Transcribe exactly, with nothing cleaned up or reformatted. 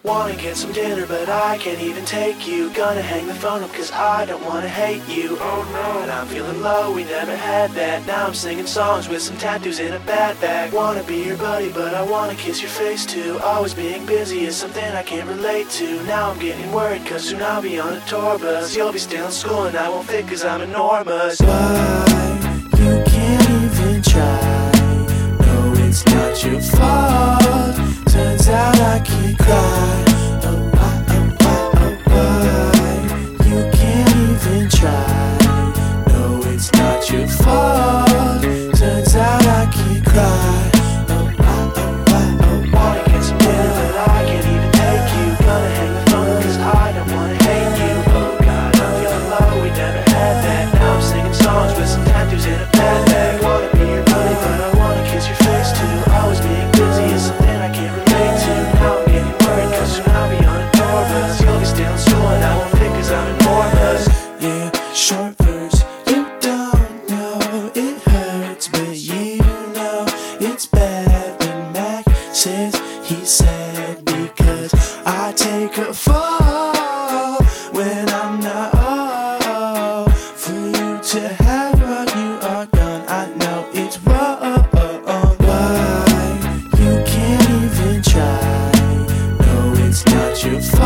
Wanna get some dinner, but I can't even take you. Gonna hang the phone up cause I don't wanna hate you. Oh no. And I'm feeling low, we never had that. Now I'm singing songs with some tattoos in a bad bag. Wanna be your buddy, but I wanna kiss your face too. Always being busy is something I can't relate to. Now I'm getting worried cause soon I'll be on a tour bus. You'll be still in school and I won't fit cause I'm enormous. Why you can't even try? No, it's not your fault. Turns out I can't cry. Oh, why, oh, why, oh, why you can't even try? No, it's not your fault. Turns out I can't cry. Oh, why, oh, why, oh, why. Wanna get some dinner, but I can't even take you. Gonna hang the phone up cause I don't wanna hate you. Oh God, I'm feeling low, we never had that. Now I'm singing songs with some tattoos in a bad bag. Wanna be your buddy, but I wanna kiss your face too. Always being busy is something I can't relate to. Now I'm getting worried cause soon I'll be on a tour bus. You'll be still in school and I won't fit cause I'm enormous. Yeah, short verse. You don't know it hurts, but you know it's bad when Mac says he's sad because I take a fall when I'm not all. For you to have what you are done, I know it's wrong. Why you can't even try? No, it's not your fault.